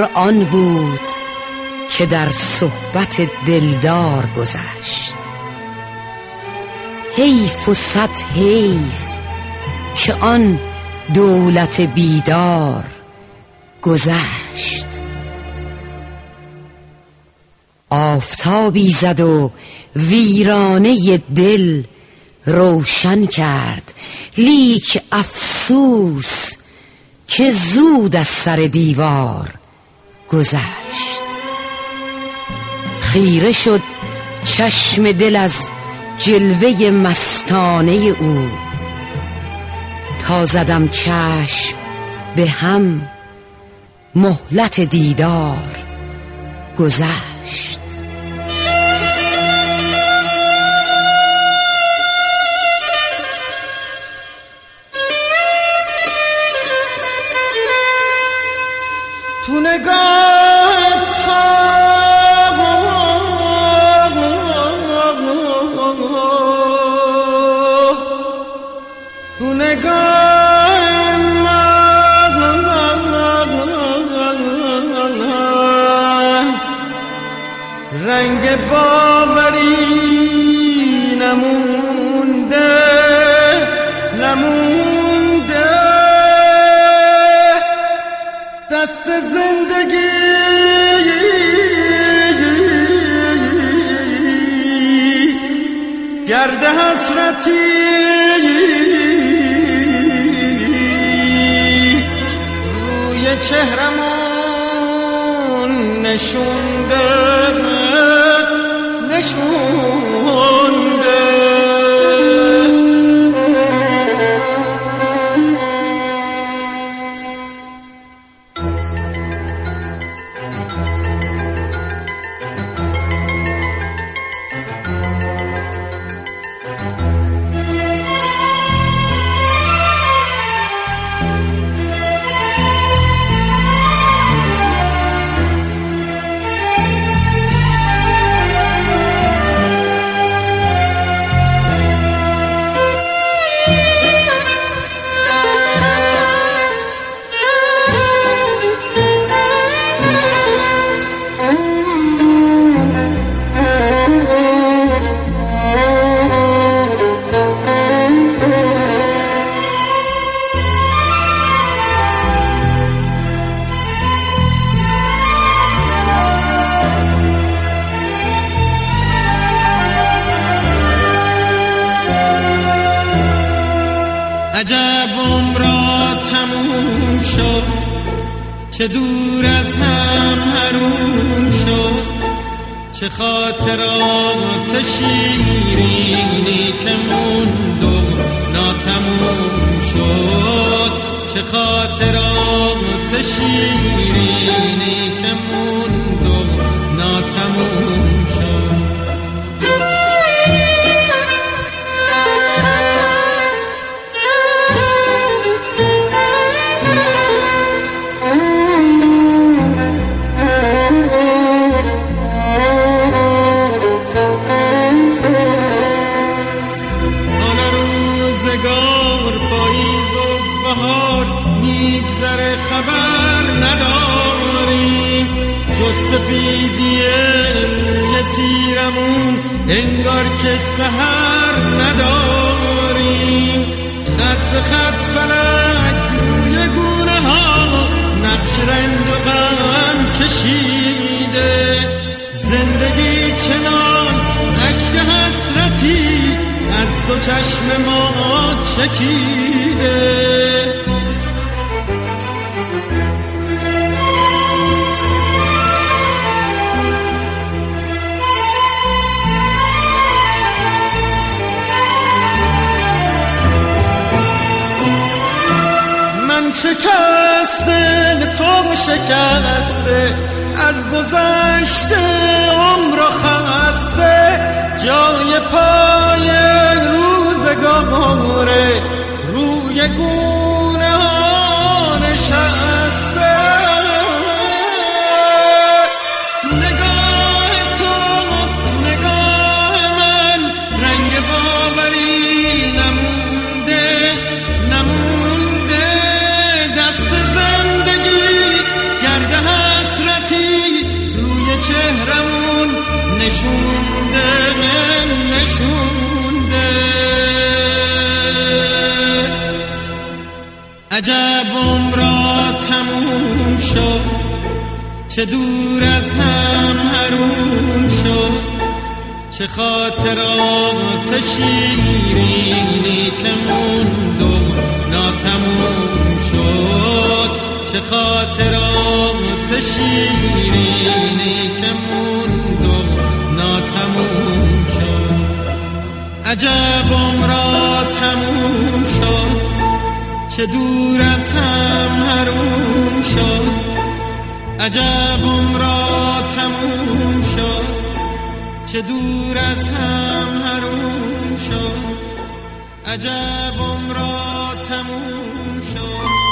عمر آن بود که در صحبت دلدار گذشت. حیف و صد حیف که آن دولت بیدار گذشت. آفتابی زد و ویرانه دل روشن کرد، لیک افسوس که زود از سر دیوار گذشت. خیره شد چشم دل از جلوه مستانه او، تا زدم چشم به هم مهلت دیدار گذشت. تو نگاه تو نگاه من رنگ باوری نمونده دست زندگی گرد حسرتی روی چهرمون نشونده عجب عمرا تموم شد، چه دور از هم حروم شد، چه خاطرات شیرینی که موند و ناتموم شد، چه خاطرات شیرینی که موند و ناتموم شد. میگذره خبر نداریم، جز سپیدی روی تیرمون انگار که سحر نداریم. خط به خط فلک روی گونه ها نقش رنج و غم کشیده، زندگی چنان اشک حسرتی از دو چشم ما چکیده. شکسته تو شکسته از گذشته عمر خسته، جای پای روزگاره روی گونه ها نشسته. تو نگاه تو نگاه من رنگ باوری نمونده دست زندگی گرد هست نشونده عجب عمرا تموم شد چه دور از هم حروم شد چه خاطرات شیرینی که موند و ناتموم شد چه خاطرات شیرینی که موند و ناتموم شد عجب عمرا تموم شد چه دور از هم حروم شد عجب عمرا تموم شد چه دور از هم حروم شد عجب عمرا تموم شد